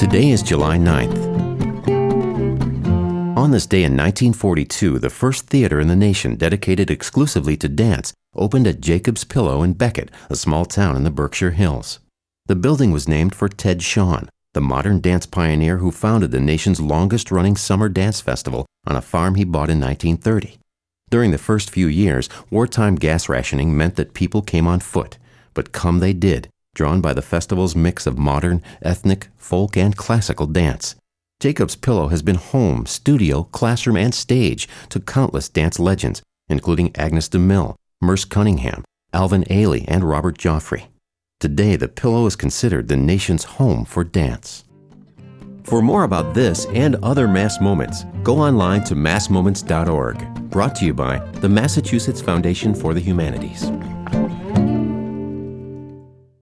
Today is July 9th. On this day in 1942, the first theater in the nation dedicated exclusively to dance opened at Jacob's Pillow in Becket, a small town in the Berkshire Hills. The building was named for Ted Shawn, the modern dance pioneer who founded the nation's longest-running summer dance festival on a farm he bought in 1930. During the first few years, wartime gas rationing meant that people came on foot, but come they did, drawn by the festival's mix of modern, ethnic, folk, and classical dance. Jacob's Pillow has been home, studio, classroom, and stage to countless dance legends, including Agnes DeMille, Merce Cunningham, Alvin Ailey, and Robert Joffrey. Today, the Pillow is considered the nation's home for dance. For more about this and other Mass Moments, go online to massmoments.org. Brought to you by the Massachusetts Foundation for the Humanities.